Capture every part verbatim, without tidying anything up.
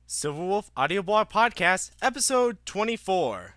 Silverwolf Audioblog Podcast, Episode twenty-four.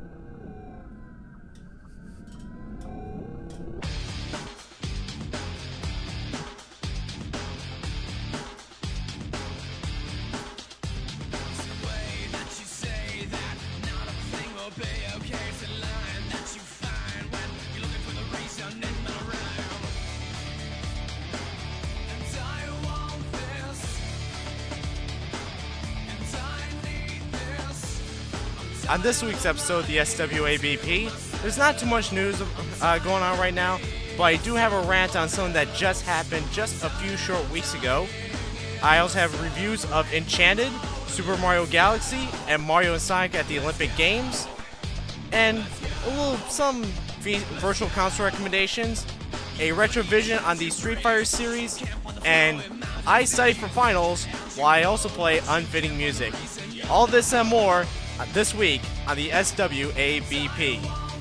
On this week's episode of the S W A B P, there's not too much news uh, going on right now, but I do have a rant on something that just happened just a few short weeks ago. I also have reviews of Enchanted, Super Mario Galaxy, and Mario and Sonic at the Olympic Games, and a little some v- virtual console recommendations, a retrovision on the Street Fighter series, and I study for finals while I also play unfitting music. All this and more this week on the S W A B P.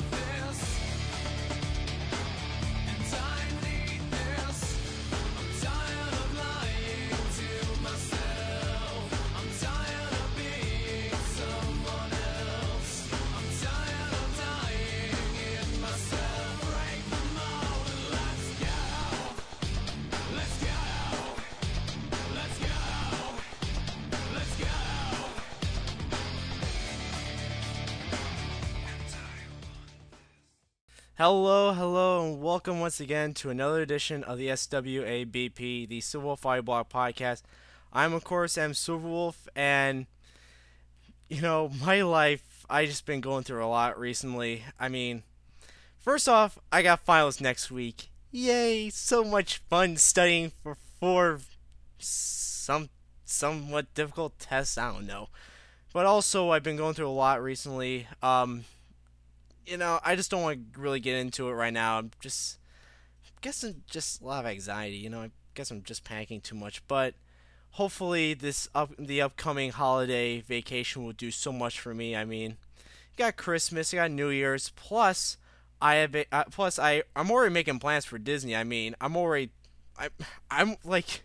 Hello, hello, and welcome once again to another edition of the S W A B P, the Silverwolf Audioblog Podcast. I'm, of course, am Silverwolf, and, you know, my life, I just been going through a lot recently. I mean, first off, I got finals next week. Yay, so much fun studying for four some somewhat difficult tests, I don't know. But also, I've been going through a lot recently. Um... You know, I just don't want to really get into it right now. I'm just guessing just a lot of anxiety. You know, I guess I'm just panicking too much. But hopefully, this up the upcoming holiday vacation will do so much for me. I mean, you got Christmas, you got New Year's, plus I have a, uh, plus I I'm already making plans for Disney. I mean, I'm already I I'm like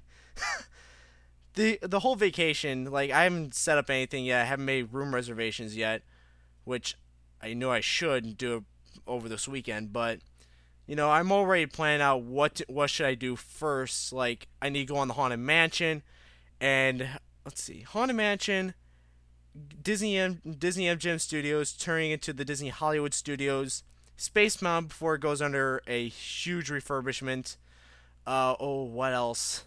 the the whole vacation. Like I haven't set up anything yet. I haven't made room reservations yet, which I know I should do it over this weekend, but you know I'm already planning out what to, what should I do first. Like I need to go on the Haunted Mansion, and let's see, Haunted Mansion, Disney M- Disney M G M Studios turning into the Disney Hollywood Studios, Space Mountain before it goes under a huge refurbishment. Uh oh, what else?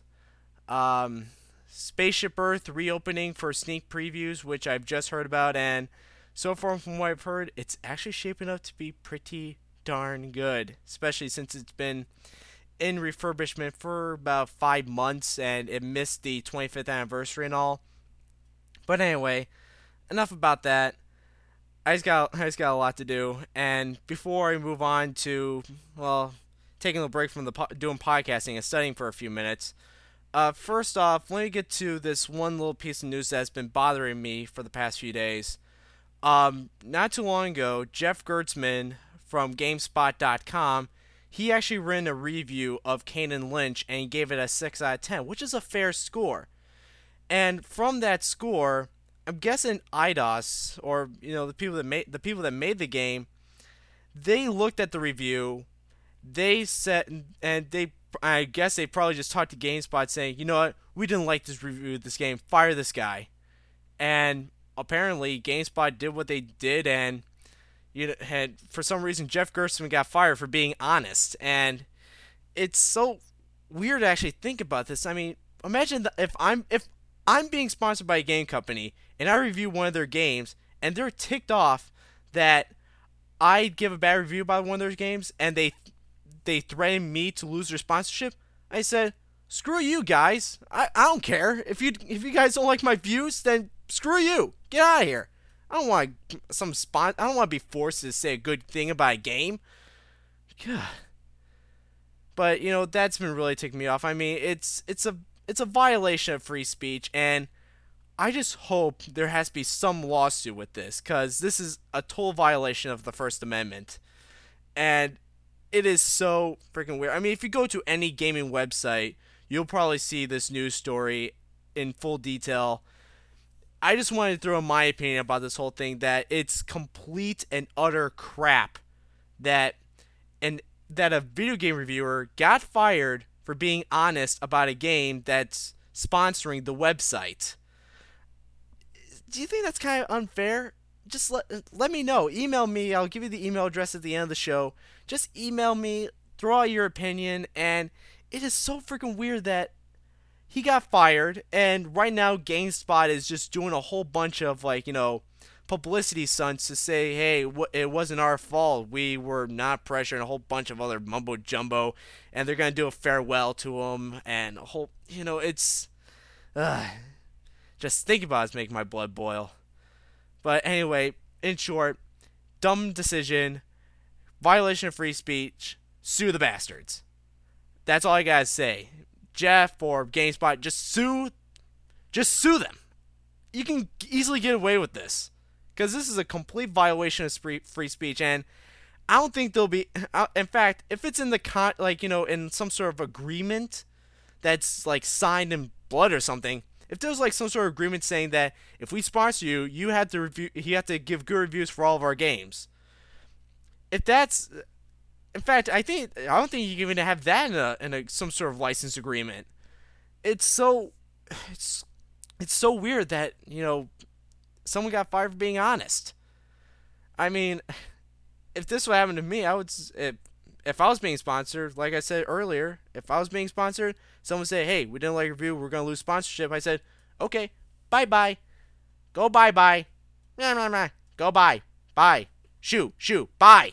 Um, Spaceship Earth reopening for sneak previews, which I've just heard about, and so far from what I've heard, it's actually shaping up to be pretty darn good, especially since it's been in refurbishment for about five months and it missed the twenty-fifth anniversary and all. But anyway, enough about that. I just got I just got a lot to do, and before I move on to well, taking a break from the po- doing podcasting and studying for a few minutes. Uh, first off, let me get to this one little piece of news that's been bothering me for the past few days. Um, not too long ago, Jeff Gertzman from GameSpot dot com, he actually ran a review of Kane and Lynch and he gave it a six out of ten, which is a fair score. And from that score, I'm guessing Eidos, or you know the people that made the people that made the game, they looked at the review, they said, and they, I guess they probably just talked to GameSpot saying, you know what, we didn't like this review of this game, fire this guy, and apparently GameSpot did what they did, and you know, had for some reason Jeff Gerstmann got fired for being honest, and it's so weird to actually think about this. I mean, imagine that if I'm if I'm being sponsored by a game company and I review one of their games and they're ticked off that I give a bad review about one of their games and they they threaten me to lose their sponsorship. I said, screw you guys. I, I don't care if you if you guys don't like my views, then screw you. Get out of here. I don't want some spot. I don't want to be forced to say a good thing about a game. God. But you know that's been really ticking me off. I mean, it's it's a it's a violation of free speech, and I just hope there has to be some lawsuit with this, because this is a total violation of the First Amendment, and it is so freaking weird. I mean, if you go to any gaming website, you'll probably see this news story in full detail. I just wanted to throw in my opinion about this whole thing that it's complete and utter crap that and that a video game reviewer got fired for being honest about a game that's sponsoring the website. Do you think that's kind of unfair? Just let let me know. Email me. I'll give you the email address at the end of the show. Just email me, throw out your opinion, and it is so freaking weird that he got fired, and right now GameSpot is just doing a whole bunch of, like, you know, publicity stunts to say, hey, it wasn't our fault. We were not pressuring a whole bunch of other mumbo jumbo, and they're gonna do a farewell to him, and a whole, you know, it's, uh, just thinking about it's making my blood boil. But anyway, in short, dumb decision, violation of free speech, sue the bastards. That's all I gotta say. Jeff or GameSpot, just sue, just sue them. You can easily get away with this, because this is a complete violation of free speech, and I don't think there'll be. In fact, if it's in the con, like, you know, in some sort of agreement that's like signed in blood or something, if there's like some sort of agreement saying that if we sponsor you, you have to review, you have to give good reviews for all of our games. If that's In fact, I think I don't think you can even have that in a in a some sort of license agreement. It's so it's it's so weird that, you know, someone got fired for being honest. I mean, if this would happen to me, I would if, if I was being sponsored, like I said earlier, if I was being sponsored, someone would say, "Hey, we didn't like your review, we're gonna lose sponsorship." I said, "Okay, bye bye, go bye bye, go bye, bye, shoo shoo, bye."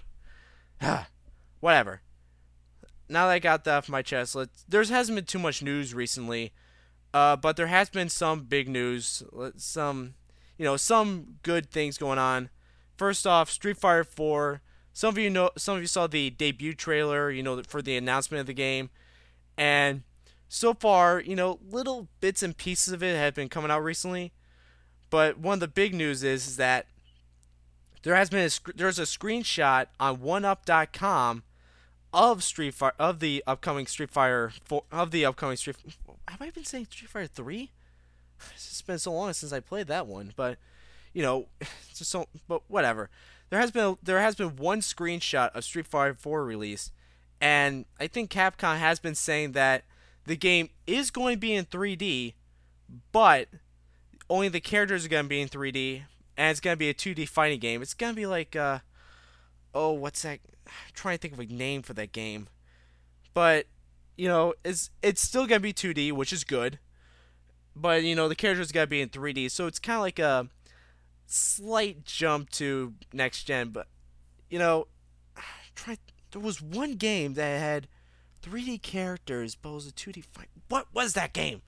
Whatever. Now that I got that off my chest, let's, there hasn't been too much news recently, uh, but there has been some big news, some, you know, some good things going on. First off, Street Fighter four. Some of you know, some of you saw the debut trailer, you know, for the announcement of the game, and so far, you know, little bits and pieces of it have been coming out recently. But one of the big news is, is that there has been a, there's a screenshot on one up dot com of Street Fighter of the upcoming Street Fighter four, of the upcoming Street. Have I been saying Street Fighter three? It's been so long since I played that one, but you know, it's just so. But whatever. There has been there has been one screenshot of Street Fighter four released, and I think Capcom has been saying that the game is going to be in three D, but only the characters are going to be in three D, and it's going to be a two D fighting game. It's going to be like uh, oh, what's that? I'm trying to think of a name for that game, but you know, it's it's still gonna be two D, which is good. But you know, the characters gotta be in three D, so it's kind of like a slight jump to next gen. But you know, try there was one game that had three D characters, but it was a two D fight. What was that game?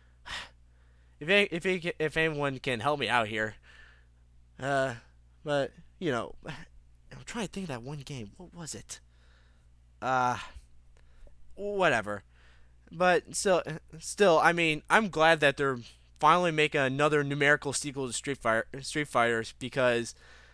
If any, if any, if anyone can help me out here, uh, but you know. I'm trying to think of that one game. What was it? Uh, whatever. But still, still, I mean, I'm glad that they're finally making another numerical sequel to Street Fighter, Street Fighters, because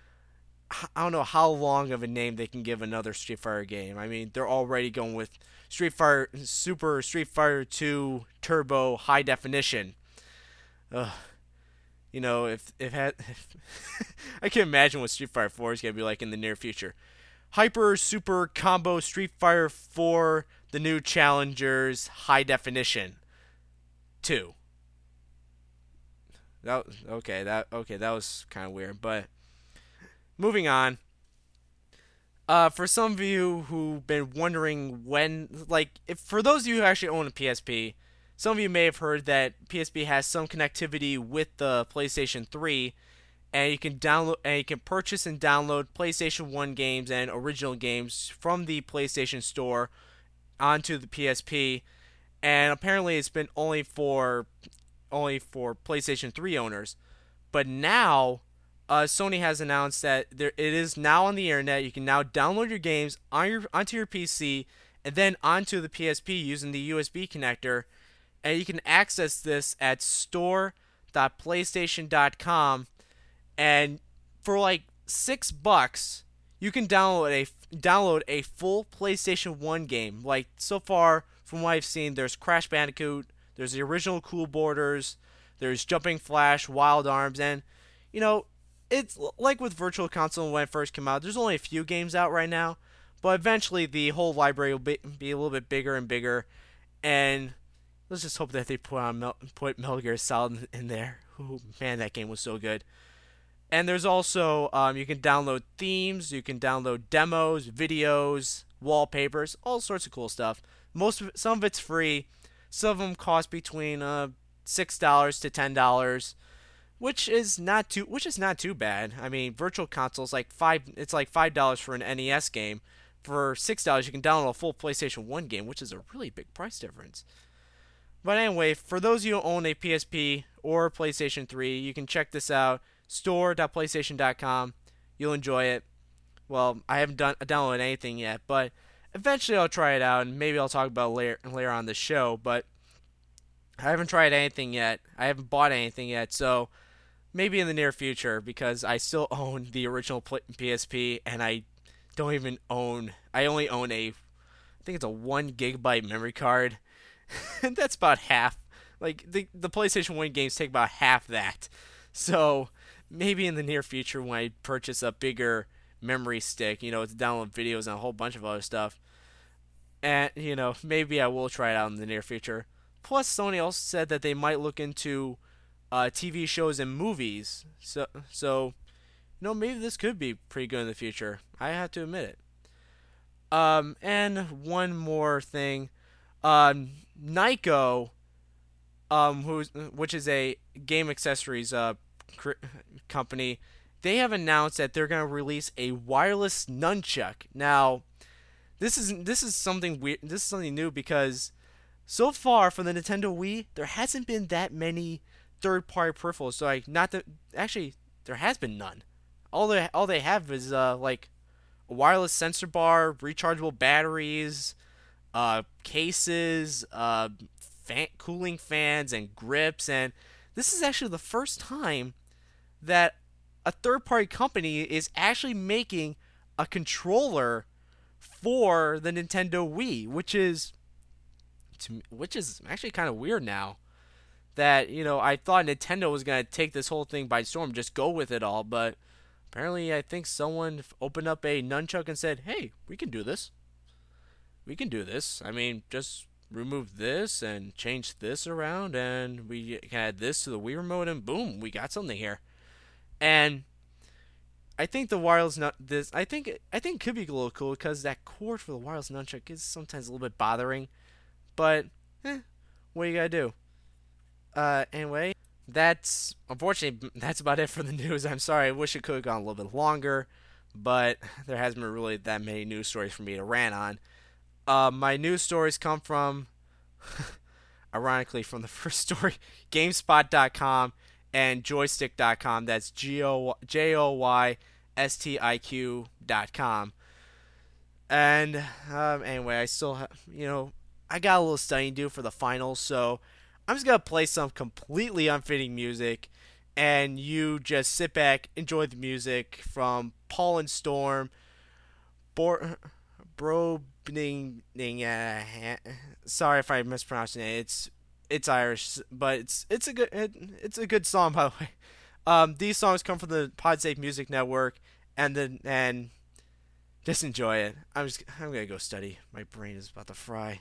I don't know how long of a name they can give another Street Fighter game. I mean, they're already going with Street Fighter Super Street Fighter two Turbo High Definition. Ugh. You know, if if, had, if I can imagine what Street Fighter four is gonna be like in the near future. Hyper Super Combo Street Fighter four, the new challengers, high definition, two. That okay. That okay. That was kind of weird, but moving on. Uh, for some of you who've been wondering when, like, if for those of you who actually own a P S P. Some of you may have heard that P S P has some connectivity with the PlayStation three, and you can download and you can purchase and download PlayStation one games and original games from the PlayStation Store onto the P S P. And apparently, it's been only for only for PlayStation three owners. But now, uh, Sony has announced that there it is now on the internet. You can now download your games on your onto your P C and then onto the P S P using the U S B connector. And you can access this at store dot playstation dot com, and for like six bucks, you can download a download a full PlayStation one game. Like so far, from what I've seen, there's Crash Bandicoot, there's the original Cool Borders, There's Jumping Flash, Wild Arms, and you know, it's like with Virtual Console when it first came out. There's only a few games out right now, but eventually the whole library will be, be a little bit bigger and bigger. And let's just hope that they put on Mel- put Metal Gear Solid in there. Ooh, man, that game was so good. And there's also um, you can download themes, you can download demos, videos, wallpapers, all sorts of cool stuff. Most of it, some of it's free. Some of them cost between uh, six dollars to ten dollars, which is not too which is not too bad. I mean, Virtual Console's like five. It's like five dollars for an N E S game. For six dollars, you can download a full PlayStation One game, which is a really big price difference. But anyway, for those of you who own a P S P or PlayStation three, you can check this out. store dot playstation dot com. You'll enjoy it. Well, I haven't done downloaded anything yet, but eventually I'll try it out, and maybe I'll talk about it later, later on the show. But I haven't tried anything yet. I haven't bought anything yet, so maybe in the near future, because I still own the original P S P, and I don't even own. I only own a, I think it's a one gigabyte memory card, and that's about half. Like the the PlayStation One games take about half that. So maybe in the near future, when I purchase a bigger memory stick, you know, to download videos and a whole bunch of other stuff, and you know, maybe I will try it out in the near future. Plus, Sony also said that they might look into uh, T V shows and movies. So, so you know, maybe this could be pretty good in the future. I have to admit it. Um, and one more thing, um, Nyko, um, who's which is a game accessories uh cr- company, they have announced that they're gonna release a wireless nunchuck. Now, this is this is something weird. This is something new because so far for the Nintendo Wii, there hasn't been that many third-party peripherals. So like, not that actually there has been none. All they all they have is uh like a wireless sensor bar, rechargeable batteries, uh cases, uh fan, cooling fans, and grips. And this is actually the first time that a third-party company is actually making a controller for the Nintendo Wii, which is to, which is actually kind of weird now. That, you know, I thought Nintendo was gonna take this whole thing by storm, just go with it all, but apparently I think someone opened up a nunchuck and said, "Hey, we can do this. We can do this. I mean, just remove this and change this around, and we can add this to the Wii remote, and boom, we got something here." And I think the wireless nut this I think I think it could be a little cool because that cord for the wireless nunchuck is sometimes a little bit bothering, but eh, what you gotta do? Uh, anyway, that's unfortunately that's about it for the news. I'm sorry, I wish it could have gone a little bit longer, but there hasn't been really that many news stories for me to rant on. Uh, my news stories come from, ironically, from the first story, GameSpot dot com and Joystiq dot com. That's G O J O Y S T I Q dot com. And um, anyway, I still have, you know, I got a little studying to do for the finals, so I'm just going to play some completely unfitting music, and you just sit back, enjoy the music from Paul and Storm, Bor- Brobning, uh, sorry if I mispronounced it, it's it's Irish, but it's it's a good it, it's a good song, by the way. Um, these songs come from the Podsafe Music Network, and then and just enjoy it. I'm just I'm gonna go study. My brain is about to fry.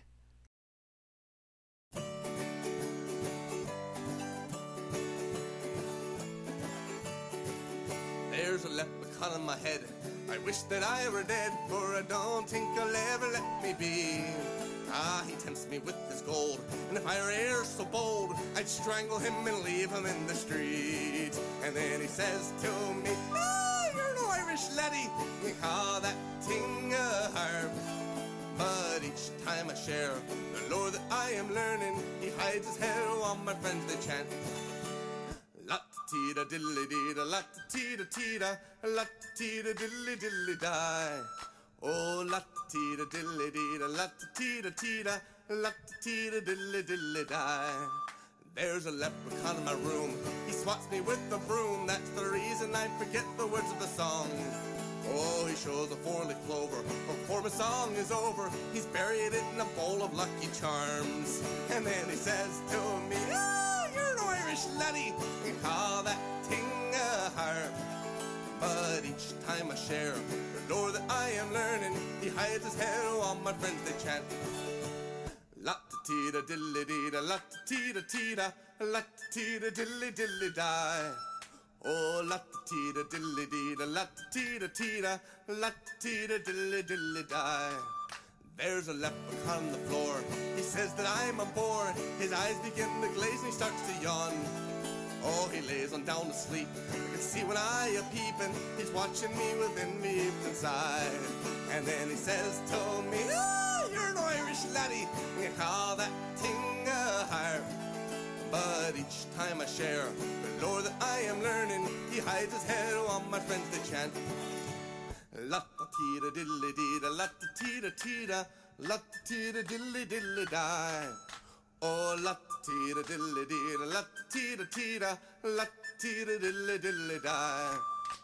There's a leprechaun in my head. I wish that I were dead, for I don't think he'll ever let me be. Ah, he tempts me with his gold, and if I were e'er so bold, I'd strangle him and leave him in the street. And then he says to me, "Ah, you're no Irish laddie, you call that thing a harp." But each time I share the lore that I am learning, he hides his hair while my friends they chant. La-tita dilly dee da, la-tita tita, la-tita dilly dilly die. Oh, la-tita dilly dee da, la-tita tita, la-tita dilly dilly die. There's a leprechaun in my room, he swats me with a broom, that's the reason I forget the words of the song. Oh, he shows a four-leaf clover before my song is over, he's buried it in a bowl of Lucky Charms. And then he says to me, "Ah, you're no Irish Irish laddie, you call that ting a harp. But each time I share the lore that I am learning, he hides his head while my friends they chant. La-ta-tee-da dilly-dee-da, la-ta-tee-da-tee-da, la-ta-tee-da dilly-dilly-die. Oh, la-ta-tee-da dilly-dee-da, la-ta-tee-da-tee-da, la-ta-tee-da dilly-dilly-die. There's a leprechaun on the floor. He says that I'm on board. His eyes begin to glaze and he starts to yawn. Oh, he lays on down to sleep. I can see when I am peeping. He's watching me with envy inside. And then he says to me, ah, you're an Irish laddie, and you call that ting a harp. But each time I share the lore that I am learning, he hides his head while my friends they chant. La-ta-tee-da dilly-dee-da, la-ta-tee-da-tee-da, la-ta-tee-da dilly-dilly-die. Oh, la-ta-tee-da dilly-dee-da, la-ta-tee-da-tee-da, la-ta-tee-da dilly-dilly-die.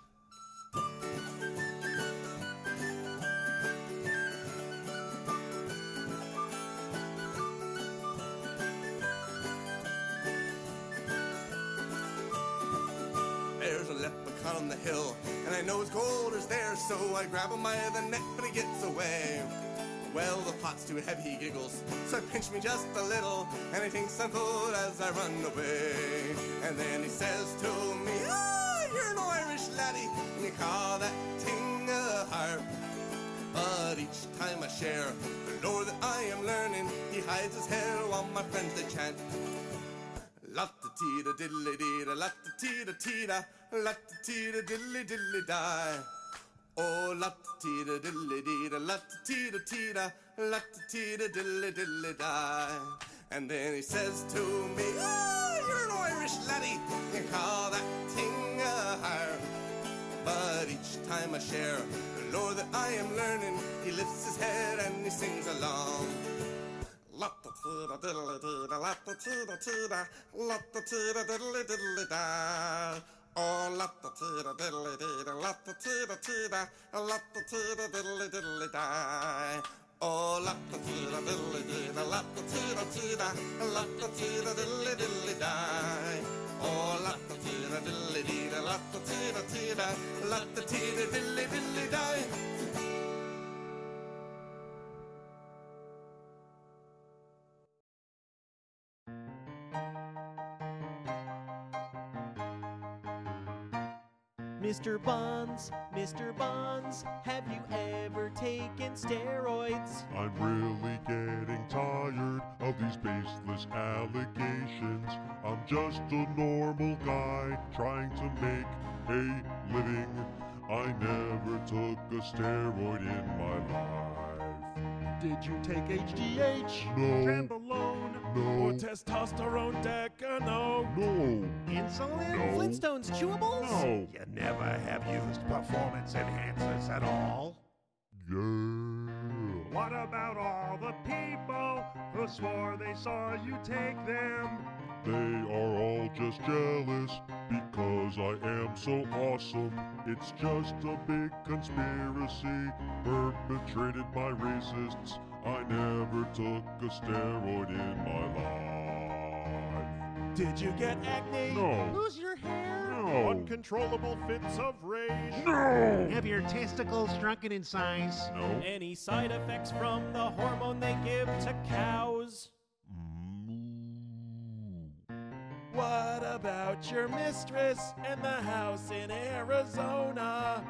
There's a leprechaun on the hill, and I know his gold is there, so I grab him by the neck, but he gets away. Well, the pot's too heavy, he giggles, so he pinched me just a little, and he thinks I'm full as I run away. And then he says to me, ah, you're an Irish laddie, and you call that ting a harp. But each time I share the lore that I am learning, he hides his head while my friends they chant. La-ta-tee-da diddly-dee-da, la-ta-tee-da-tee-da, la-ta-tee-da-diddly-diddly-die. Oh, la-ta-tee-da diddly-dee-da, la-ta-tee-da-tee-da, la-ta-tee-da-diddly-diddly-die. And then he says to me, ah, you're an Irish laddie, you call that ting a harp. But each time I share the lore that I am learning, he lifts his head and he sings along. La-ta-tee-da diddly-dee-da, la-ta-tee-da-tee-da, la-ta-tee-da diddly-diddly-die. Oh, la-ta-tee-da diddly-dee-da, la-ta-tee-da-tee-da, la-ta-tee-da diddly-diddly-die. Oh, la-ta-tee-da diddly-dee-da, la-ta-tee-da-tee-da, la-ta-tee-da diddly-diddly-die. Oh, la-ta-tee-da diddly-dee-da, la-ta-tee-da-tee-da, la-ta-tee-da diddly-diddly-die. Mister Buns, Mister Buns, have you ever taken steroids? I'm really getting tired of these baseless allegations. I'm just a normal guy trying to make a living. I never took a steroid in my life. Did you take H G H, No. Trenbolone, No. or testosterone decano? No. Insulin? No. Flintstones chewables? No. You never have used performance enhancers at all? Yeah. What about all the people who swore they saw you take them? They are all just jealous because I am so awesome. It's just a big conspiracy perpetrated by racists. I never took a steroid in my life. Did you get acne? No. Lose your hair? No. Uncontrollable fits of rage? No. Have your testicles shrunken in size? No. Any side effects from the hormone they give to cows? What about your mistress and the house in Arizona?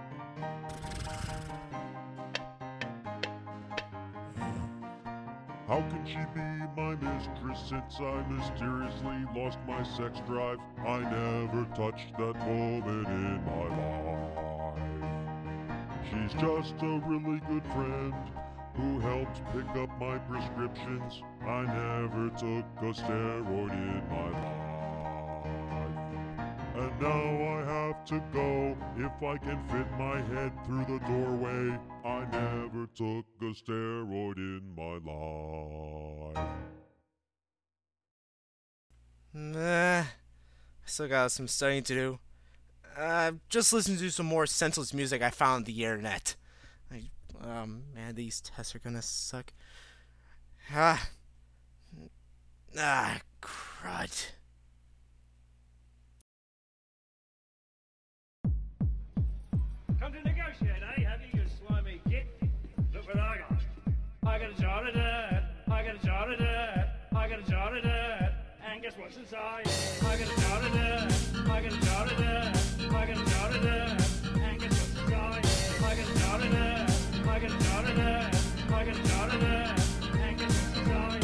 How can she be my mistress since I mysteriously lost my sex drive? I never touched that woman in my life. She's just a really good friend who helped pick up my prescriptions. I never took a steroid in my life. And now I have to go if I can fit my head through the doorway. I never took a steroid in my life. Nah, I still got some studying to do. Uh, just listen to some more senseless music I found on the internet. I, um, man, these tests are gonna suck. Ah, ah, crud. got a jar of that. I got a jar of that. I got a jar of that. And guess what's inside? I got a jar of that. I got a jar of that. I got a jar of that. And guess what's inside? I got a jar of that. I got a jar of that. I got a jar of that. And guess what's inside?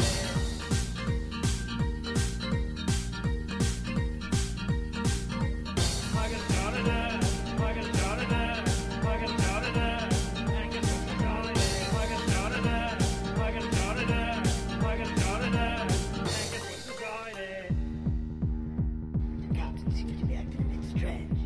I got a jar of that. I got a jar of that. I got a jar of that. And guess what's inside? I got a jar of that. I got a jar of that. I got a jar of that. And guess what's inside it? The captain seems to be acting a bit strange.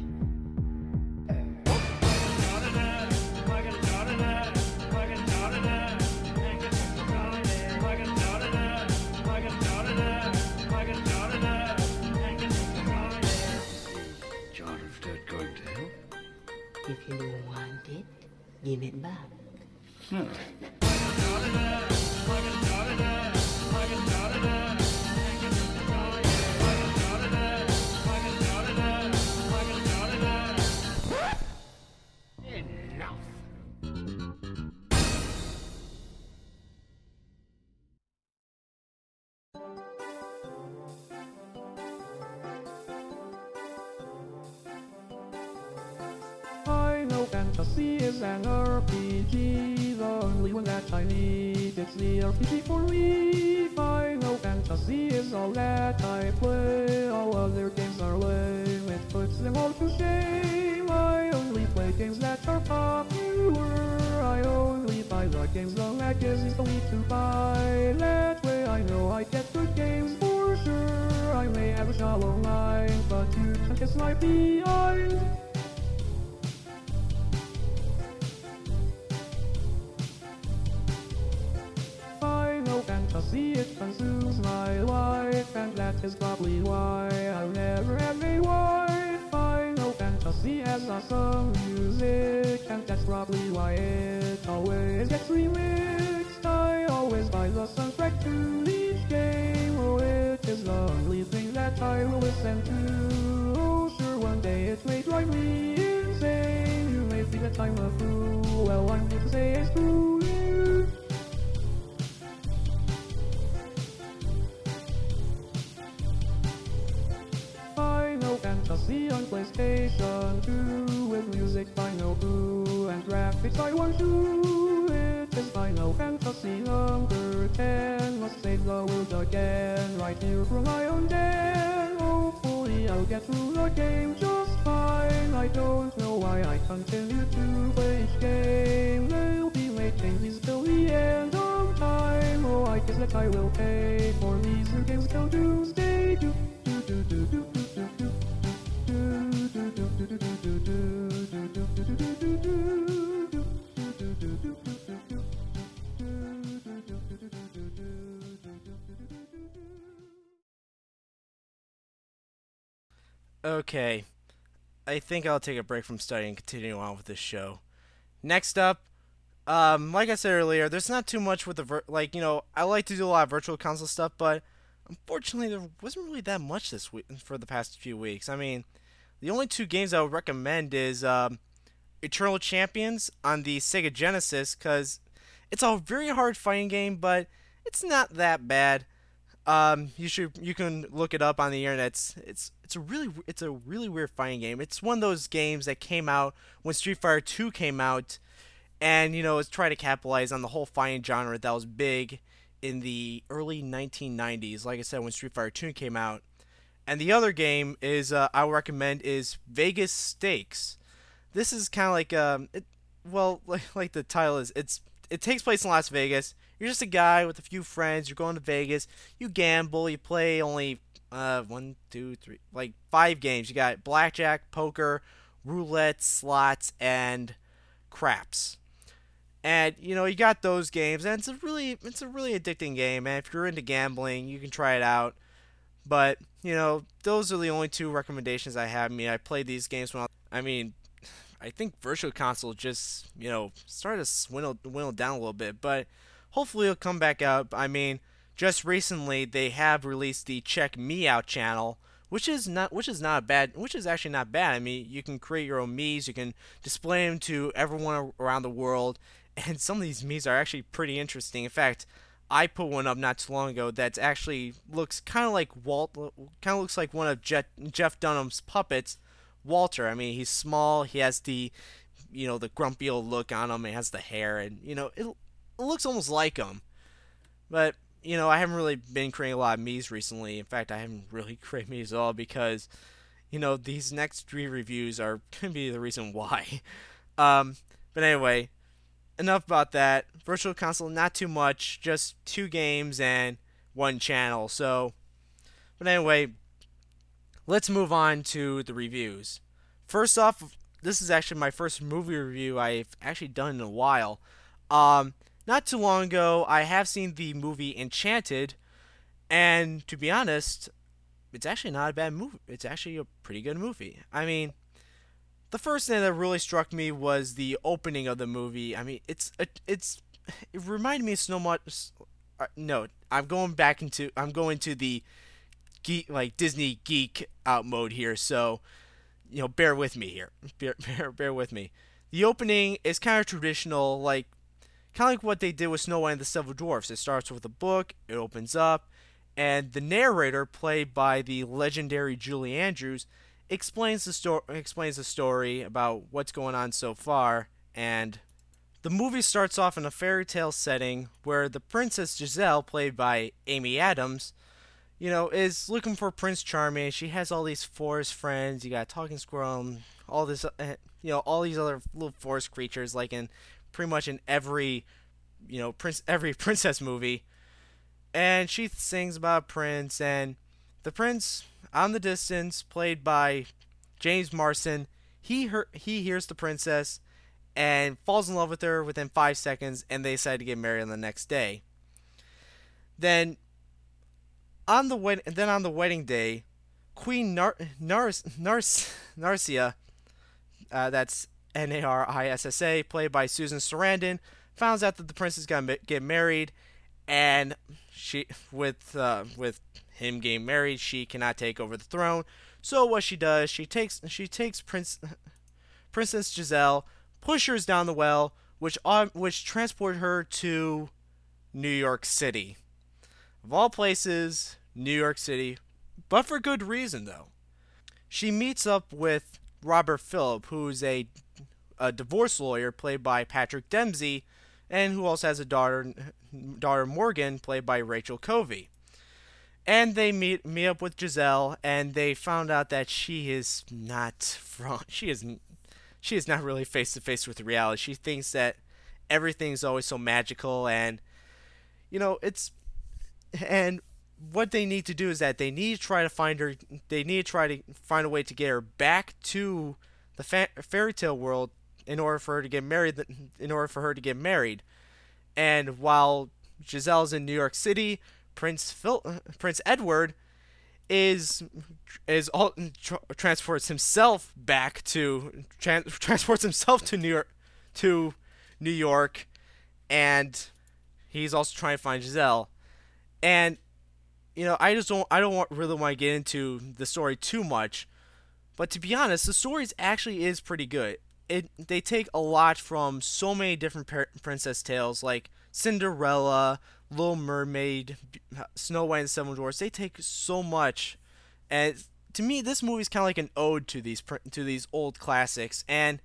I got a jar of that. I got a jar of that. And guess what's inside it? I got a jar of that. I got a jar of that. I got a jar of that. And guess what's inside it? Jar of dirt going to help? If you don't want it, give it back. Final Fantasy is an R P G, the only one that I need. It's the R P G for me. Final Fantasy is all that I play. All other games are lame, it puts them all to shame. I only play games that are popular. I only buy the games the magazines told me to buy. That way I know I get good games for sure. I may have a shallow mind, but you can't kiss my behind. Final Fantasy, it consumes my life, and that is probably why I'll never have a wife. Final Fantasy has awesome music, and that's probably why it always gets remixed. I always buy the soundtrack to each game, oh, it is the only thing that I will listen to. Oh, sure, one day it may drive me insane. You may think that I'm a fool, well, I'm here to say it's true. Final Fantasy on PlayStation two, with music by Nobu and graphics I want to. It is Final Fantasy number ten, must save the world again, right here from my own den. Hopefully I'll get through the game just fine. I don't know why I continue to play each game. They'll be made changes till the end of time. Oh, I guess that I will pay for these new games till doomsday. Do, do, do, do, do, do, do, do. Okay, I think I'll take a break from studying and continue on with this show. Next up, um, like I said earlier, there's not too much with the vir- like you know I like to do a lot of virtual console stuff, but unfortunately there wasn't really that much this week for the past few weeks. I mean, the only two games I would recommend is um, Eternal Champions on the Sega Genesis, because it's a very hard fighting game, but it's not that bad. Um, you should you can look it up on the internet. It's it's it's a really it's a really weird fighting game. It's one of those games that came out when Street Fighter two came out, and you know it's trying to capitalize on the whole fighting genre that was big in the early nineteen nineties. Like I said, when Street Fighter two came out. And the other game is uh, I would recommend is Vegas Stakes. This is kind of like um it well like like the title is it's it takes place in Las Vegas. You're just a guy with a few friends. You're going to Vegas. You gamble. You play only uh one, two, three, like five games. You got blackjack, poker, roulette, slots, and craps. And you know you got those games, and it's a really it's a really addicting game. And if you're into gambling, you can try it out. But you know those are the only two recommendations I have. I mean, I played these games when I, I mean, I think Virtual Console just you know started to swindle dwindle down a little bit, but hopefully it'll come back out. I mean, just recently they have released the Check Me Out channel, which is not which is not bad, which is actually not bad. I mean, you can create your own Miis, you can display them to everyone around the world, and some of these memes are actually pretty interesting. In fact, I put one up not too long ago that's actually looks kind of like Walt, kind of looks like one of Jeff, Jeff Dunham's puppets, Walter. I mean, he's small. He has the, you know, the grumpy old look on him. He has the hair, and you know, it, it looks almost like him. But you know, I haven't really been creating a lot of memes recently. In fact, I haven't really created memes at all because, you know, these next three reviews are gonna be the reason why. Um, but anyway, enough about that. Virtual Console, not too much, just two games and one channel. So, but anyway, let's move on to the reviews. First off, this is actually my first movie review I've actually done in a while. Um, not too long ago, I have seen the movie Enchanted, and to be honest, it's actually not a bad movie. It's actually a pretty good movie. I mean, the first thing that really struck me was the opening of the movie. I mean, it's it, it's it reminded me so much. Uh, no, I'm going back into I'm going to the geek like Disney geek out mode here. So, you know, bear with me here. Bear bear, bear with me. The opening is kind of traditional, like kind of like what they did with Snow White and the Seven Dwarfs. It starts with a book. It opens up, and the narrator, played by the legendary Julie Andrews, explains the story explains the story about what's going on so far. And the movie starts off in a fairy tale setting where the Princess Giselle, played by Amy Adams, you know, is looking for Prince Charming. She has all these forest friends. You got Talking Squirrel, all this, uh, you know, all these other little forest creatures, like in pretty much in every, you know, prince every princess movie. And she sings about a prince, and the prince, on the distance, played by James Marsden, he hear, he hears the princess and falls in love with her within five seconds, and they decide to get married on the next day. Then on the wed- then on the wedding day, Queen Nar- Nars- Nars- Narcia, uh, that's N A R I S S A, played by Susan Sarandon, finds out that the prince is gonna get married, and she, with uh, with him getting married, she cannot take over the throne. So what she does, she takes she takes Prince Princess Giselle, pushes down the well, which uh, which transport her to New York City. Of all places, New York City, but for good reason though. She meets up with Robert Phillip, who's a a divorce lawyer, played by Patrick Dempsey, and who also has a daughter, daughter Morgan, played by Rachel Covey. And they meet meet up with Giselle, and they found out that she is not from she is she is not really face to face with reality. She thinks that everything's always so magical, and you know it's and what they need to do is that they need to try to find her. They need to try to find a way to get her back to the fa- fairy tale world in order for her to get married. In order for her to get married, and while Giselle's in New York City, Prince Phil, Prince Edward is is all tra- transports himself back to tra- transports himself to New York to New York, and he's also trying to find Giselle. And you know, I just don't I don't want, really want to get into the story too much, but to be honest, the story actually is pretty good. It they take a lot from so many different per- princess tales like Cinderella, Little Mermaid, Snow White and the Seven Dwarfs. They take so much, and to me, this movie is kind of like an ode to these to these old classics. And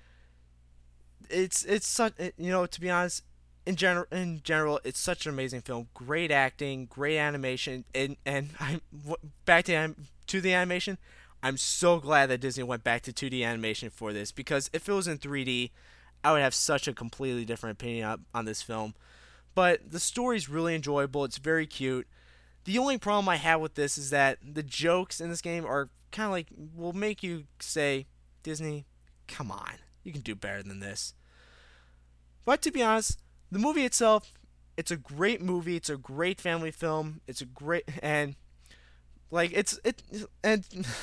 it's it's such you know to be honest, in general in general, it's such an amazing film. Great acting, great animation, and and I back to to the animation. I'm so glad that Disney went back to two D animation for this, because if it was in three D, I would have such a completely different opinion on this film. But the story's really enjoyable. It's very cute. The only problem I have with this is that the jokes in this game are kind of like, will make you say, Disney, come on, you can do better than this. But to be honest, the movie itself, it's a great movie. It's a great family film. It's a great, and like it's it and,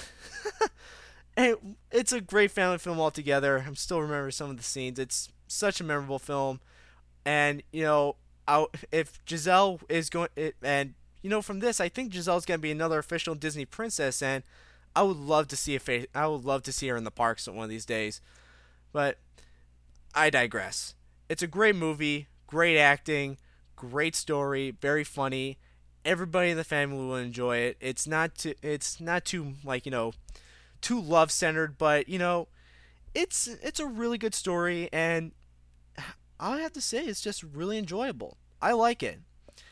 and it's a great family film altogether. I'm still remembering some of the scenes. It's such a memorable film, and you know. Out if Giselle is going, it, and you know, from this, I think Giselle's gonna be another official Disney princess, and I would love to see a face. I would love to see her in the parks one of these days. But I digress. it's a great movie, great acting, great story, very funny. Everybody in the family will enjoy it. It's not too, it's not too like you know, too love centered, but you know, it's it's a really good story, and all I have to say is just really enjoyable. I like it.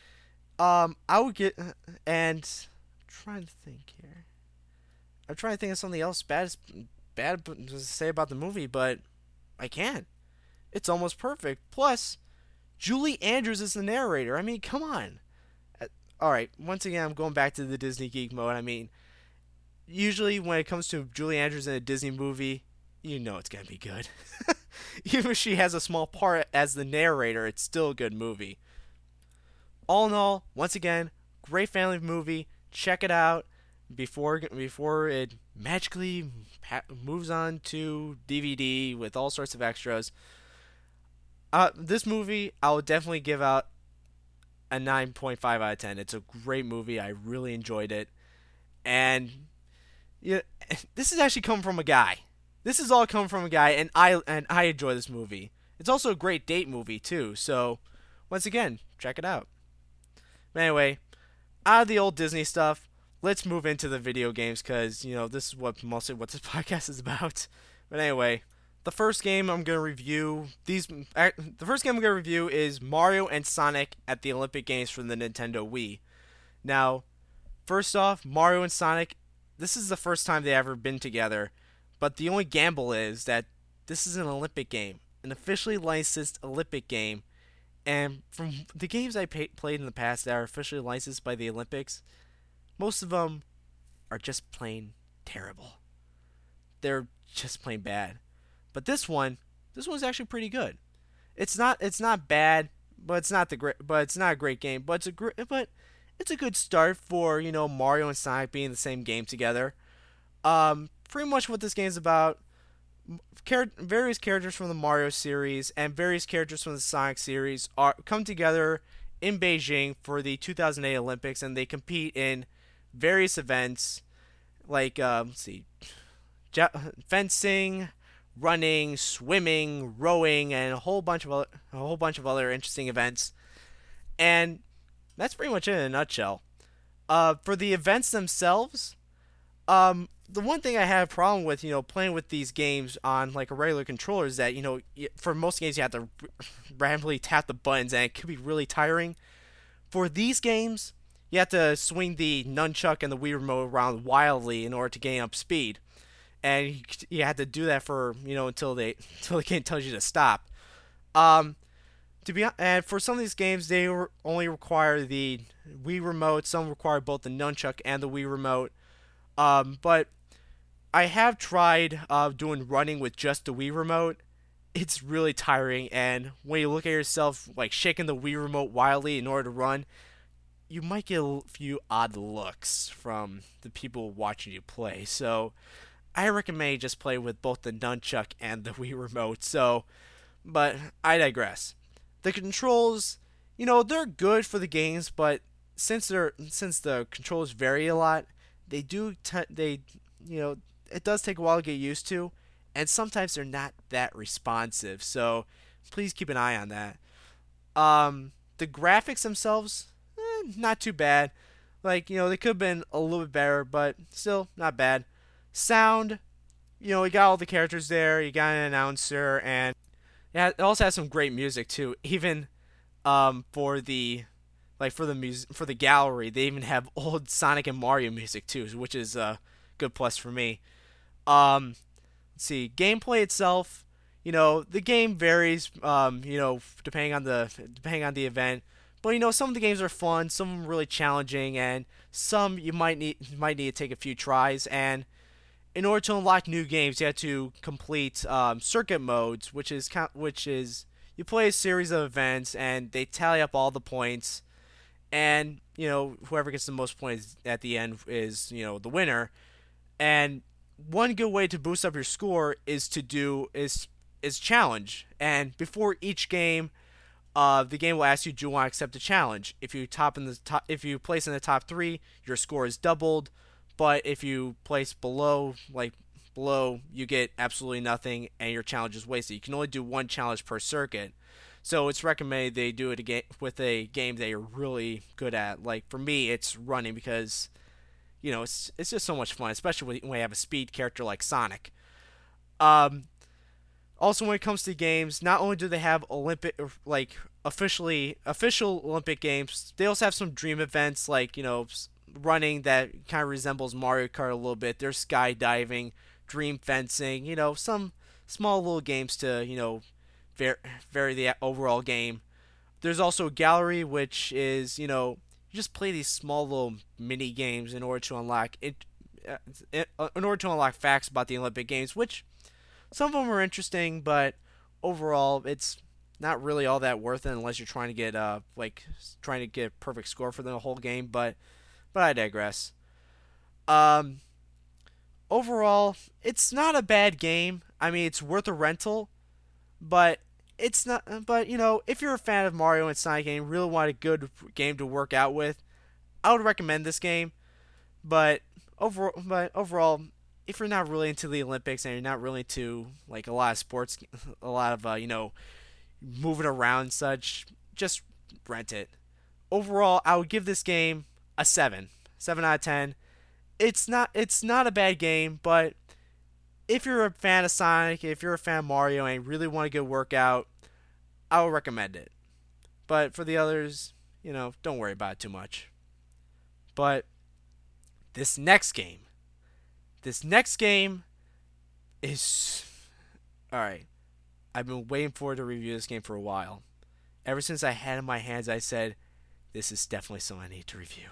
Um, I would get and I'm trying to think here. I'm trying to think of something else bad bad to say about the movie, but I can't. It's almost perfect. Plus, Julie Andrews is the narrator. I mean, come on. Uh, All right, once again, I'm going back to the Disney geek mode. I mean, usually when it comes to Julie Andrews in a Disney movie, you know it's gonna be good. Even if she has a small part as the narrator, it's still a good movie. All in all, once again, great family movie. Check it out before before it magically pa- moves on to D V D with all sorts of extras. Uh, this movie, I would definitely give out a nine point five out of ten. It's a great movie. I really enjoyed it. And yeah, this is actually coming from a guy. This is all coming from a guy, and I and I enjoy this movie. It's also a great date movie too. So, once again, check it out. But anyway, out of the old Disney stuff, let's move into the video games because you know this is what mostly what this podcast is about. But anyway, the first game I'm gonna review these the first game I'm gonna review is Mario and Sonic at the Olympic Games for the Nintendo Wii. Now, first off, Mario and Sonic, this is the first time they ever been together. But the only gamble is that this is an Olympic game, an officially licensed Olympic game, and from the games I pay- played in the past that are officially licensed by the Olympics, most of them are just plain terrible. They're just plain bad. But this one, this one's actually pretty good. It's not it's not bad, but it's not the great but it's not a great game, but it's a great but it's a good start for, you know, Mario and Sonic being in the same game together. Um pretty much what this game is about, char- various characters from the Mario series and various characters from the Sonic series are come together in Beijing for the two thousand eight Olympics, and they compete in various events like um, let's see, ja- fencing, running, swimming, rowing, and a whole bunch of other, a whole bunch of other interesting events. And that's pretty much it in a nutshell. Uh, for the events themselves, um, the one thing I have a problem with, you know, playing with these games on like a regular controller is that, you know, for most games you have to randomly tap the buttons and it could be really tiring. For these games, you have to swing the nunchuck and the Wii remote around wildly in order to gain up speed, and you, you have to do that for, you know, until they until the game tells you to stop. Um, to be and for some of these games, they only require the Wii remote. Some require both the nunchuck and the Wii remote. Um, but I have tried uh, doing running with just the Wii remote. It's really tiring, and when you look at yourself like shaking the Wii remote wildly in order to run, you might get a few odd looks from the people watching you play. So I recommend you just play with both the nunchuck and the Wii remote. So, but I digress. The controls, you know, they're good for the games, but since they're since the controls vary a lot, they do t- they you know, it does take a while to get used to, and sometimes they're not that responsive. So please keep an eye on that. Um, the graphics themselves, eh, not too bad. Like, you know, they could have been a little bit better, but still not bad. Sound, you know, you got all the characters there. You got an announcer, and yeah, it also has some great music too. Even um, for the like for the music for the gallery, they even have old Sonic and Mario music too, which is a good plus for me. Um, let's see, gameplay itself, you know, the game varies, um, you know, depending on the depending on the event. But you know, some of the games are fun, some of them really challenging, and some you might need you might need to take a few tries. And in order to unlock new games, you have to complete um, circuit modes, which is which is you play a series of events, and they tally up all the points, and you know, whoever gets the most points at the end is, you know, the winner. And one good way to boost up your score is to do is is challenge. And before each game, uh, the game will ask you, do you want to accept a challenge? If you top in the top, if you place in the top three, your score is doubled. But if you place below, like below, you get absolutely nothing, and your challenge is wasted. You can only do one challenge per circuit. So it's recommended they do it again with a game that you're really good at. Like, for me, it's running because, you know, it's it's just so much fun, especially when you have a speed character like Sonic. Um, also, when it comes to games, not only do they have Olympic, like, officially, official Olympic games, they also have some dream events, like, you know, running that kind of resembles Mario Kart a little bit. There's skydiving, dream fencing, you know, some small little games to, you know, vary the overall game. There's also a gallery, which is, you know, you just play these small little mini games in order to unlock it, uh, in order to unlock facts about the Olympic Games, which some of them are interesting, but overall it's not really all that worth it unless you're trying to get uh like trying to get a perfect score for the whole game. But but I digress. Um, overall, it's not a bad game. I mean, it's worth a rental. But it's not. But you know, if you're a fan of Mario and Sonic and you really want a good game to work out with, I would recommend this game. But overall, but overall, if you're not really into the Olympics and you're not really into like a lot of sports, a lot of uh, you know, moving around and such, just rent it. Overall, I would give this game a seven, seven out of ten. It's not. It's not a bad game, but if you're a fan of Sonic, if you're a fan of Mario and you really want a good workout, I would recommend it. But for the others, you know, don't worry about it too much. But this next game, this next game is, alright, I've been waiting for to review this game for a while. Ever since I had it in my hands, I said, this is definitely something I need to review.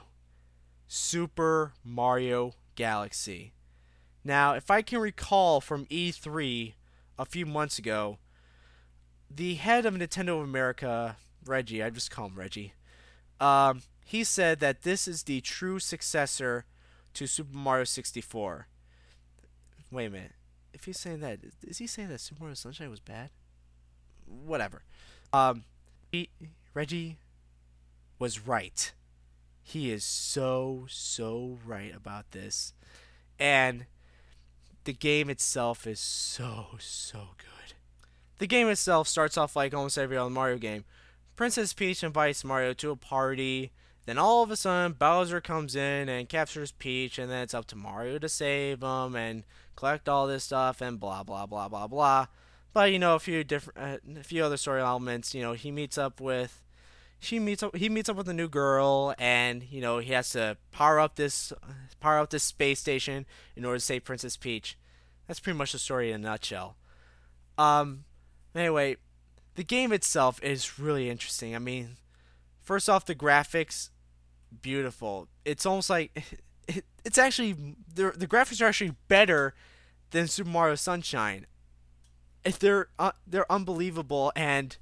Super Mario Galaxy. Now, if I can recall from E three a few months ago, the head of Nintendo of America, Reggie, I just call him Reggie, um, he said that this is the true successor to Super Mario sixty-four. Wait a minute. If he's saying that, is he saying that Super Mario Sunshine was bad? Whatever. Um, he, Reggie was right. He is so, so right about this. And the game itself is so, so good. The game itself starts off like almost every other Mario game. Princess Peach invites Mario to a party. Then all of a sudden, Bowser comes in and captures Peach, and then it's up to Mario to save him and collect all this stuff and blah blah blah blah blah. But you know, a few different, uh, a few other story elements. You know, he meets up with, she meets up, he meets up with a new girl, and you know, he has to power up this, power up this space station in order to save Princess Peach. That's pretty much the story in a nutshell. Um, anyway, the game itself is really interesting. I mean, first off, the graphics, beautiful. It's almost like it, it's actually the the graphics are actually better than Super Mario Sunshine. If they're uh, they're unbelievable, and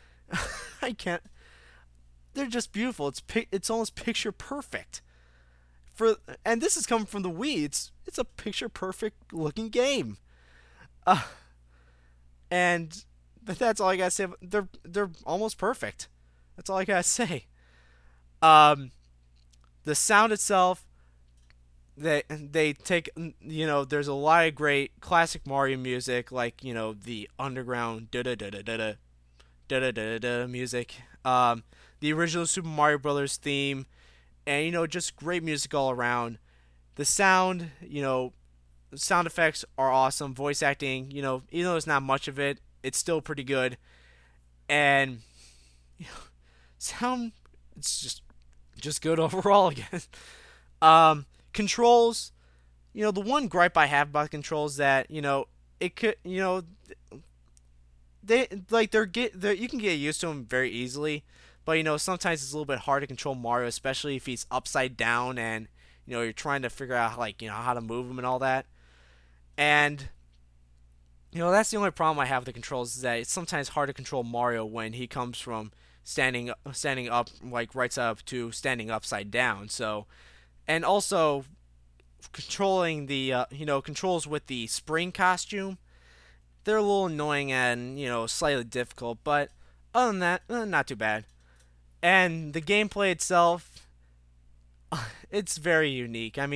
I can't. They're just beautiful. It's it's almost picture perfect. For and this is coming from the Wii. It's it's a picture perfect looking game. Uh, and but that's all I gotta say. They're they're almost perfect. That's all I gotta say. Um, the sound itself, they they take, you know, there's a lot of great classic Mario music, like, you know, the underground da da da da da da da da da music. Um, the original Super Mario Brothers theme, and you know, just great music all around. The sound, you know, sound effects are awesome. Voice acting, you know, even though there's not much of it, it's still pretty good. And you know, sound, it's just just good overall again. Um, controls, you know, the one gripe I have about controls is that, you know, it could, you know, they like they're get they you can get used to them very easily, but you know, sometimes it's a little bit hard to control Mario, especially if he's upside down and you know, you're trying to figure out like, you know, how to move him and all that. And you know, that's the only problem I have with the controls, is that it's sometimes hard to control Mario when he comes from standing standing up, like right side up, to standing upside down. So, and also controlling the uh, you know, controls with the spring costume, they're a little annoying and, you know, slightly difficult, but other than that, eh, not too bad. And the gameplay itself, it's very unique. I mean,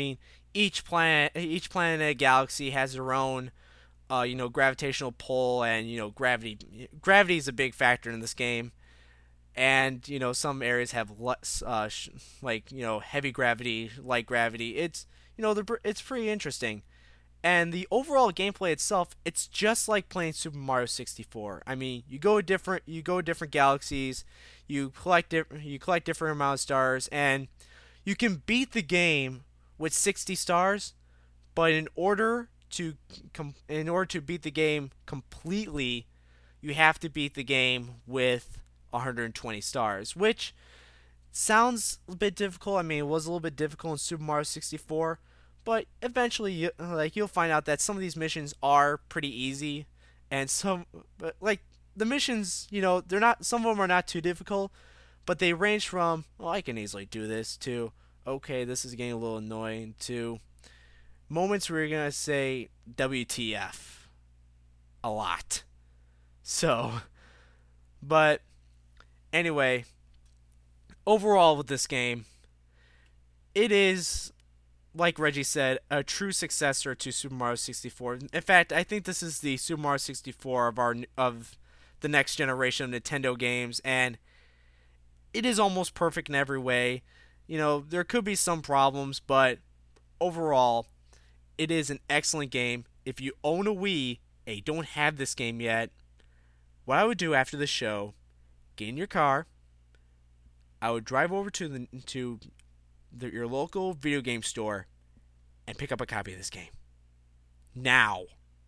each planet each planet in a galaxy has their own uh, you know, gravitational pull, and you know, gravity gravity is a big factor in this game. And you know, some areas have less uh, sh- like, you know, heavy gravity, light gravity. It's, you know, they're, it's pretty interesting. And the overall gameplay itself, it's just like playing Super Mario sixty-four. I mean, you go different you go different galaxies, you collect different you collect different amount of stars, and you can beat the game with sixty stars, but in order to com- in order to beat the game completely, you have to beat the game with one hundred twenty stars, which sounds a bit difficult. I mean, it was a little bit difficult in Super Mario sixty-four, but eventually, you, like, you'll find out that some of these missions are pretty easy, and some, but like the missions, you know, they're not. Some of them are not too difficult, but they range from, well, I can easily do this, to, okay, this is getting a little annoying, to moments where you're gonna say W T F a lot. So, but anyway, overall with this game, it is, like Reggie said, a true successor to Super Mario sixty-four. In fact, I think this is the Super Mario sixty-four of our of the next generation of Nintendo games, and it is almost perfect in every way. You know, there could be some problems, but overall, it is an excellent game. If you own a Wii and you don't have this game yet, what I would do after the show, get in your car, I would drive over to the to the, your local video game store and pick up a copy of this game. Now.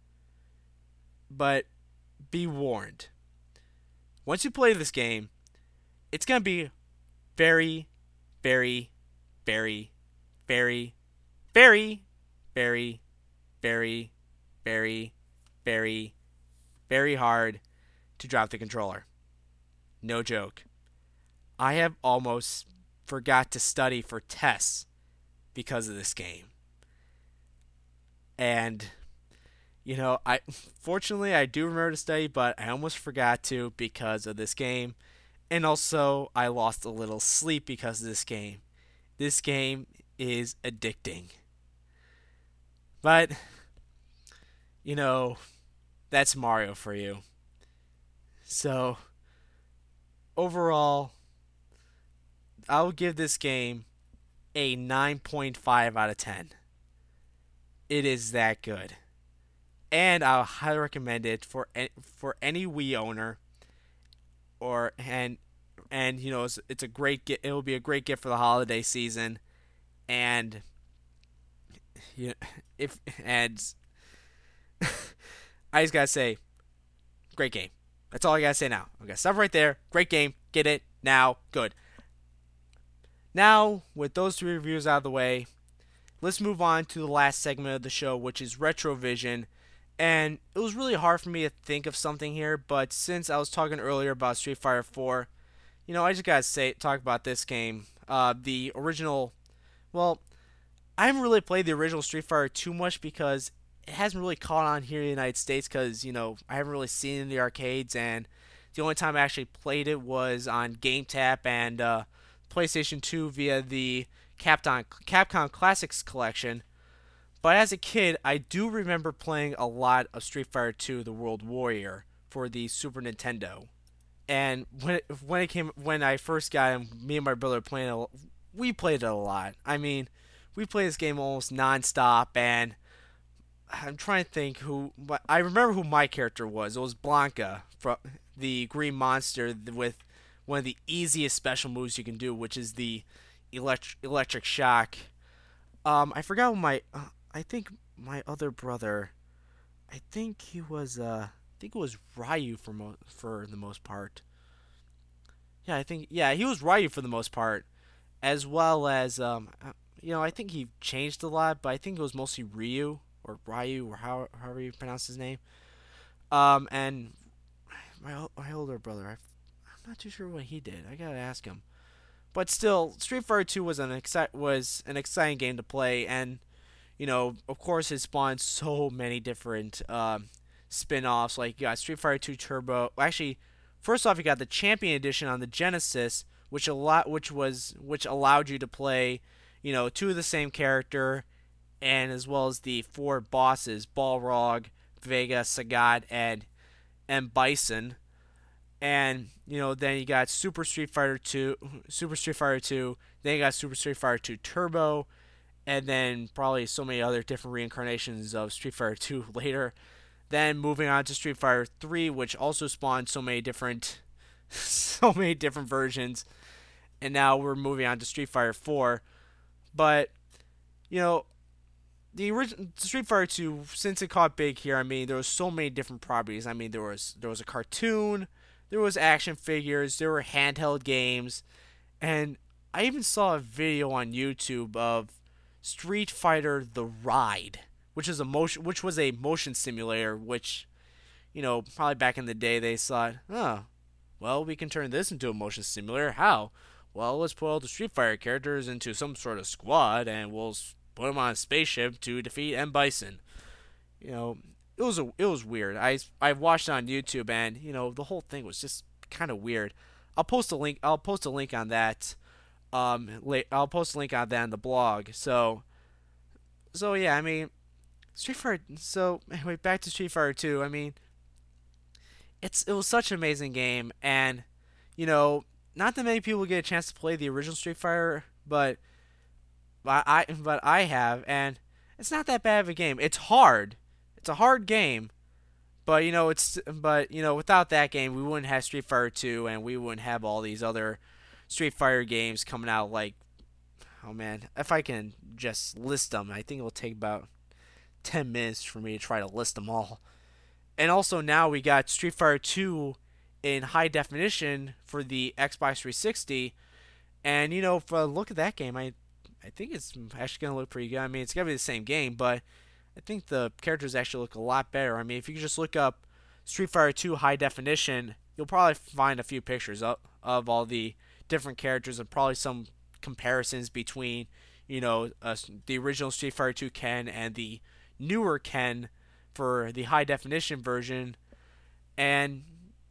But be warned. Once you play this game, it's going to be very, very, very, very, very, very, very, very, very, very hard to drop the controller. No joke. I have almost forgot to study for tests because of this game. And, you know, I fortunately I do remember to study, but I almost forgot to because of this game. And also, I lost a little sleep because of this game. This game is addicting. But, you know, that's Mario for you. So, overall, I'll give this game a nine point five out of ten. It is that good. And I'll highly recommend it for for any Wii owner. Or and and you know, it's, it's a great gift. It will be a great gift for the holiday season. And you know, if and I just gotta say, great game. That's all I gotta say now. I'm gonna stop right there. Great game. Get it now. Good. Now, with those three reviews out of the way, let's move on to the last segment of the show, which is Retrovision. And it was really hard for me to think of something here, but since I was talking earlier about Street Fighter four, you know, I just gotta say, talk about this game. Uh, the original, well, I haven't really played the original Street Fighter too much because it hasn't really caught on here in the United States because, you know, I haven't really seen it in the arcades, and the only time I actually played it was on GameTap and uh, PlayStation two via the Capcom, Capcom Classics collection. But as a kid, I do remember playing a lot of Street Fighter two: The World Warrior for the Super Nintendo. And when it, when it came when I first got him, me and my brother playing it, we played it a lot. I mean, we played this game almost nonstop, and I'm trying to think who. But I remember who my character was. It was Blanca, from the Green Monster, with one of the easiest special moves you can do, which is the electric electric shock. Um, I forgot what my. Uh, I think my other brother. I think he was. Uh, I think it was Ryu for mo- for the most part. Yeah, I think. Yeah, he was Ryu for the most part, as well as um. You know, I think he changed a lot, but I think it was mostly Ryu or Ryu or how however you pronounce his name. Um, and my my older brother, I, I'm not too sure what he did. I gotta ask him. But still, Street Fighter two was an exci- was an exciting game to play, and you know, of course, it spawned so many different um, spin-offs. Like you got Street Fighter two Turbo. Actually, first off, you got the Champion Edition on the Genesis, which a lot, which was which allowed you to play, you know, two of the same character, and as well as the four bosses, Balrog, Vega, Sagat, and M. Bison. And, you know, then you got Super Street Fighter two, Super Street Fighter two, then you got Super Street Fighter two Turbo, and then probably so many other different reincarnations of Street Fighter two later. Then moving on to Street Fighter three, which also spawned so many different so many different versions. And now we're moving on to Street Fighter four. But, you know, the original Street Fighter two, since it caught big here, I mean, there was so many different properties. I mean, there was there was a cartoon, there was action figures, there were handheld games, and I even saw a video on YouTube of Street Fighter The Ride, which is a motion, which was a motion simulator, which, you know, probably back in the day they thought, oh, well, we can turn this into a motion simulator. How? Well, let's put all the Street Fighter characters into some sort of squad, and we'll put them on a spaceship to defeat M. Bison. You know, it was a, it was weird. I I watched it on YouTube, and you know, the whole thing was just kind of weird. I'll post a link. I'll post a link on that. Um, late. I'll post a link on that on the blog. So, so yeah, I mean, Street Fighter. So anyway, back to Street Fighter two. I mean, it's it was such an amazing game, and you know, not that many people get a chance to play the original Street Fighter, but but I but I have, and it's not that bad of a game. It's hard. It's a hard game, but you know it's but you know without that game, we wouldn't have Street Fighter two, and we wouldn't have all these other Street Fighter games coming out. Like, oh man, if I can just list them, I think it'll take about ten minutes for me to try to list them all. And also now we got Street Fighter two in high definition for the Xbox three sixty, and you know, for a look at that game, I I think it's actually gonna look pretty good. I mean, it's gonna be the same game, but I think the characters actually look a lot better. I mean, if you just look up Street Fighter two high definition, you'll probably find a few pictures of of all the different characters and probably some comparisons between, you know, uh, the original Street Fighter two Ken and the newer Ken for the high definition version. And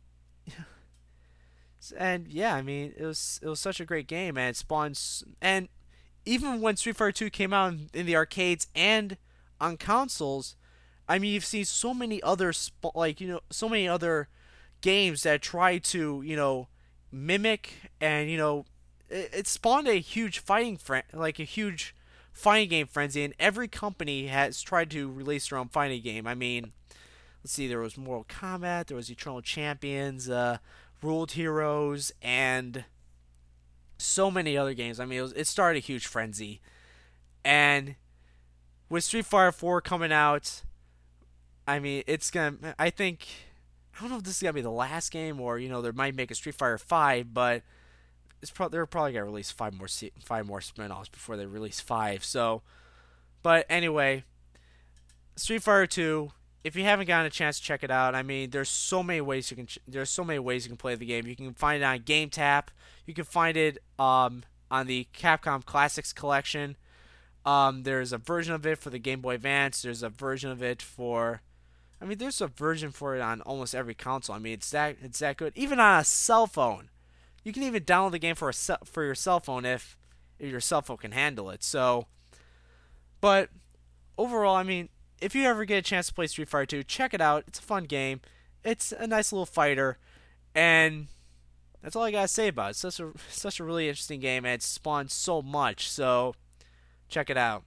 and yeah, I mean, it was it was such a great game, and it spawns. And even when Street Fighter two came out in, in the arcades and on consoles, I mean, you've seen so many other sp- like you know so many other games that try to you know mimic, and you know it, it spawned a huge fighting fren- like a huge fighting game frenzy, and every company has tried to release their own fighting game. I mean, let's see, there was Mortal Kombat, there was Eternal Champions, uh, Ruled Heroes, and so many other games. I mean, it, was, it started a huge frenzy, and with Street Fighter four coming out, I mean, it's gonna. I think I don't know if this is gonna be the last game, or you know, they might make a Street Fighter five, but it's pro- they're probably gonna release five more se- five more spin-offs before they release five. So, but anyway, Street Fighter two. If you haven't gotten a chance to check it out, I mean, there's so many ways you can. Ch- there's so many ways you can play the game. You can find it on GameTap. You can find it um, on the Capcom Classics collection. Um, there's a version of it for the Game Boy Advance. There's a version of it for, I mean, there's a version for it on almost every console. I mean, it's that it's that good. Even on a cell phone, you can even download the game for a ce- for your cell phone if if your cell phone can handle it. So, but overall, I mean, if you ever get a chance to play Street Fighter two, check it out. It's a fun game. It's a nice little fighter, and that's all I gotta say about it. It's such a such a really interesting game, and it spawned so much. So check it out.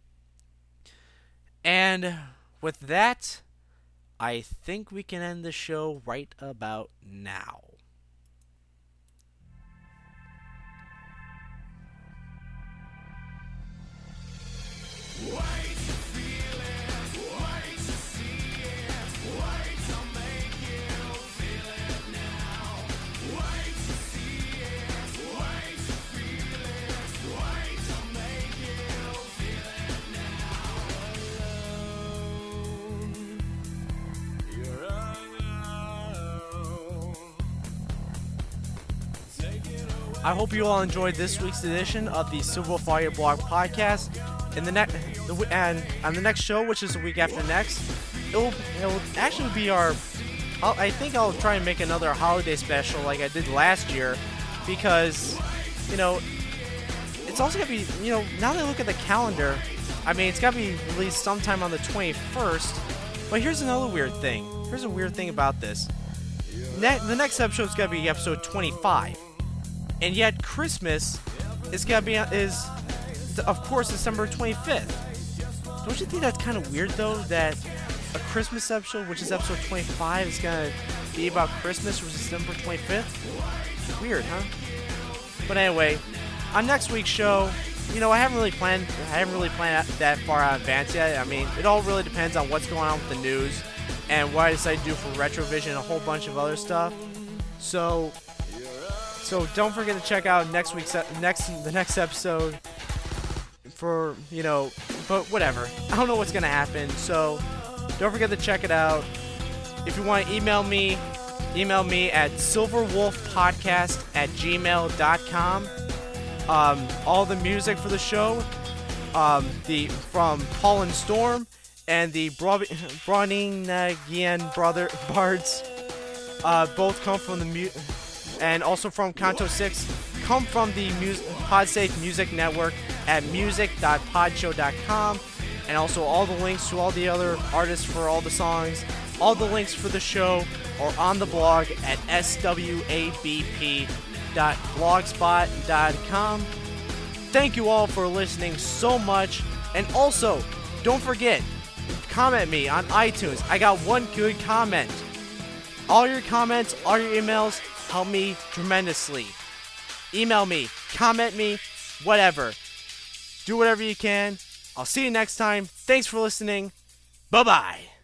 And with that, I think we can end the show right about now. Wait to feel it, wait to see it, wait to make you feel it now. Wait to see it, wait to feel it, wait to make you feel it now. Alone, you're alone. Take it away. I hope you all enjoyed this week's edition of the Silver Fire Blog Podcast. In the next, and on the next show, which is the week after next, it'll it'll actually be our. I'll, I think I'll try and make another holiday special like I did last year, because, you know, it's also gonna be, you know, now that I look at the calendar, I mean, it's gotta be released sometime on the twenty-first. But here's another weird thing. Here's a weird thing about this. Ne- the next episode's gotta be episode twenty-five, and yet Christmas is gotta be is, of course, December twenty-fifth. Don't you think that's kind of weird though? That a Christmas episode, which is episode twenty-five, is gonna be about Christmas, which is December twenty-fifth. Weird, huh? But anyway, on next week's show, you know, I haven't really planned. I haven't really planned that far out in advance yet. I mean, it all really depends on what's going on with the news and what I decide to do for Retrovision and a whole bunch of other stuff. So, so don't forget to check out next week's next the next episode for you know. But whatever, I don't know what's gonna happen. So, don't forget to check it out. If you want to email me, email me at silverwolfpodcast at gmail dot com. Um, all the music for the show, um, the from Paul and Storm and the Bro- Browningian brother bards, uh, both come from the mu- and also from Kanto six, come from the mu- Podsafe Music Network at music dot podshow dot com, and also all the links to all the other artists for all the songs, all the links for the show are on the blog at s w a b p dot blogspot dot com. Thank you all for listening so much, and also don't forget, comment me on iTunes. I got one good comment. All your comments, all your emails help me tremendously. Email me, comment me, whatever. Do whatever you can. I'll see you next time. Thanks for listening. Bye bye.